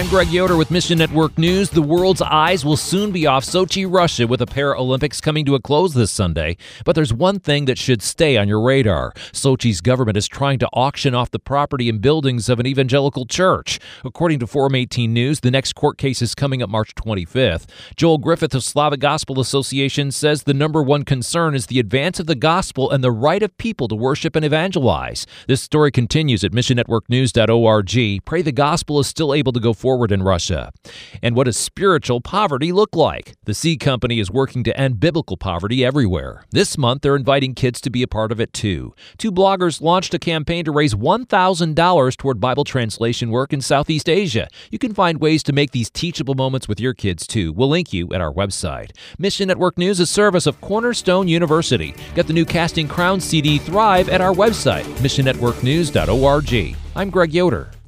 I'm Greg Yoder with Mission Network News. The world's eyes will soon be off Sochi, Russia, with the Paralympics coming to a close this Sunday. But there's one thing that should stay on your radar. Sochi's government is trying to auction off the property and buildings of an evangelical church. According to Forum 18 News, the next court case is coming up March 25th. Joel Griffith of Slavic Gospel Association says the number one concern is the advance of the gospel and the right of people to worship and evangelize. This story continues at missionnetworknews.org. Pray the gospel is still able to go forward in Russia. And what does spiritual poverty look like? The Seed Company is working to end biblical poverty everywhere. This month, they're inviting kids to be a part of it too. Two bloggers launched a campaign to raise $1,000 toward Bible translation work in Southeast Asia. You can find ways to make these teachable moments with your kids too. We'll link you at our website. Mission Network News is a service of Cornerstone University. Get the new Casting Crowns CD Thrive at our website, missionnetworknews.org. I'm Greg Yoder.